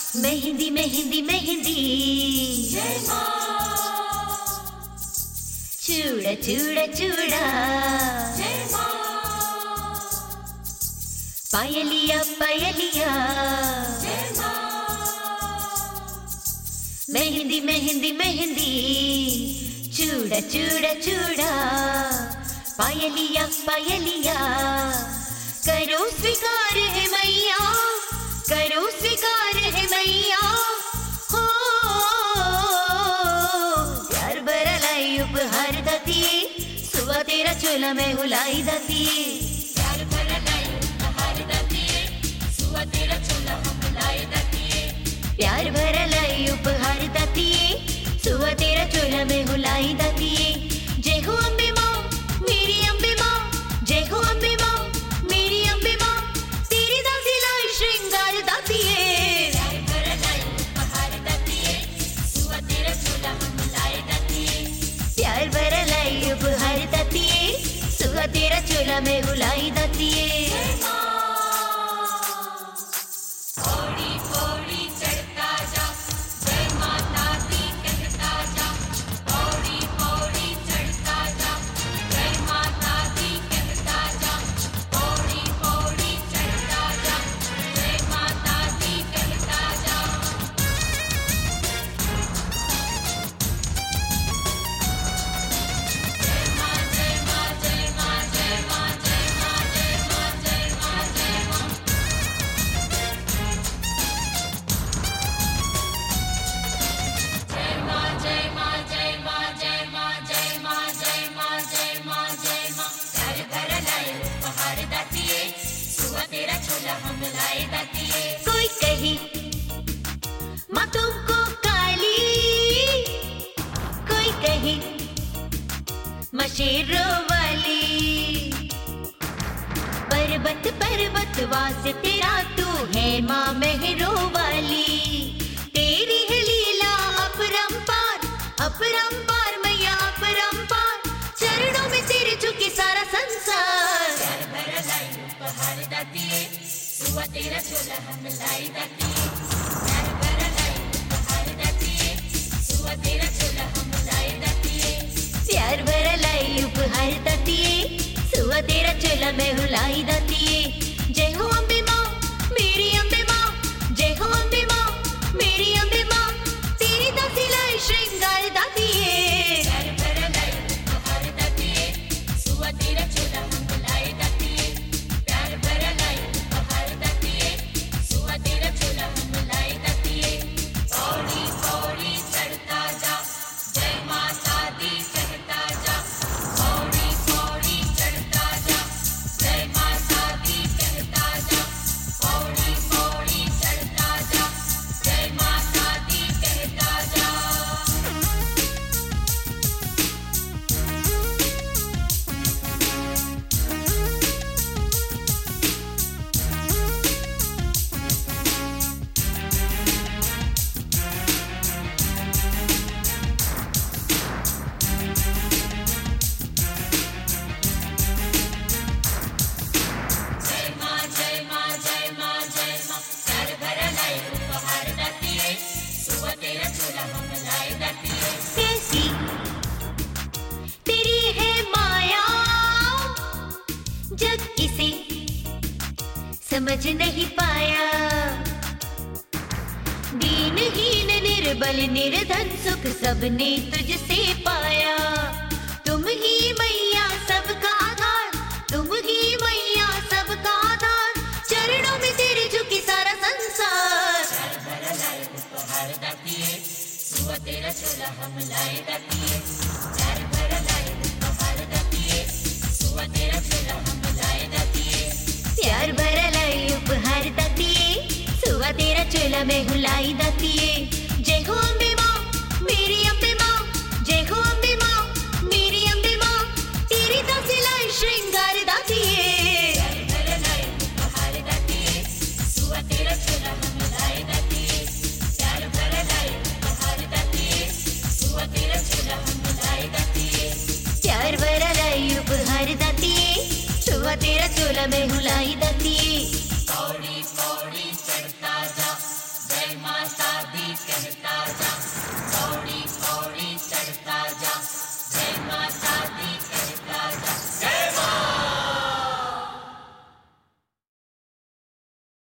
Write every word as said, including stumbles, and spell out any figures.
मेहंदी मेहंदी मेहंदी चूड़ा चूड़ा चूड़ा पायलिया पायलिया मेहंदी मेहंदी मेहंदी चूड़ा चूड़ा चूड़ा पायलिया पायलिया करो स्वीकार है मैया करो स्वीकार है मैया हो प्यार भरा लाई उपहार दाती सुबह तेरा चोला में हुलाई दाती प्यार भरा लाई उपहार दाती सुबह तेरा चोला में हुलाई दाती प्यार भरा लाई उपहार दाती सुबह तेरा चोला में हुलाई दाती जय हो अम्बे माँ मेरी अम्बे माँ जय हो अम्बे माँ मेरी अम्बे माँ तेरी दासी लाई श्रृंगार दाती प्यार भरा लाई उपहार दाती सुबह तेरा चोला में हुलाई दाती प्यार भरा लाई उपहार दाती सुबह तेरा चोला में हुलाई दाती कोई कही माँ तुमको काली कोई कही मशेरों वाली पर्वत पर्वत वास तेरा तू है माँ मेहरों वाली तेरी है लीला अपरंपार अपरंपार मैया अपरंपार चरणों में तेरे झुके सारा संसार प्यार भरा लाई उपहार दाती सुबह तेरा चोला हम लाई दाती प्यार भरा लाई उपहार दाती सुबह तेरा चोला हम लाई दाती प्यार भरा लाई उपहार दाती सुबह तेरा चोला में हुलाई दाती जय हो अम्बे माँ मेरी अम्बे माँ जय हो अम्बे माँ मेरी अम्बे माँ तेरी दासी लाई श्रृंगार दाती प्यार भरा लाई उपहार दाती सुबह तेरा चोला हम लाई दाती प्यार भरा लाई उपहार दाती सुबह तेरा चोला हम लाई दाती पौड़ी पौड़ी चढ़ता जा जय माता दी कहता जा पौड़ी पौड़ी चढ़ता जा जय माता दी कहता जा पौड़ी पौड़ी चढ़ता जा जय माता दी कहता जा जय माँ जय माँ जय माँ जय माँ प्यार भरा लाई उपहार दाती सुबह तेरा चोला हम लाई दाती कैसी तेरी है माया जग इसे समझ नहीं पाया दीनहीन निर्बल निर्धन सुख सबने तुझसे पाया तुम ही मैया सबका आधार तुम ही मैया सबका आधार चरणों में तेरे झुके सारा संसार प्यार भरा लाई उपहार दाती सुबह तेरा चोला हम लाई दाती प्यार भरा लाई उपहार दाती सुबह तेरा चोला हम लाई दाती प्यार भरा लाई उपहार दाती सुबह तेरा चोला में हुलाई दाती जय हो अम्बे माँ मेरी अम्बे माँ जय हो अम्बे माँ मेरी अम्बे माँ तेरी दासी लाई श्रृंगार दाती प्यार भरा लाई उपहार दाती सुबह तेरा चोला हम लाई दाती प्यार भरा लाई उपहार दाती सुबह तेरा चोला हम लाई दाती प्यार भरा लाई उपहार दाती सुबह तेरा चोला में हुलाई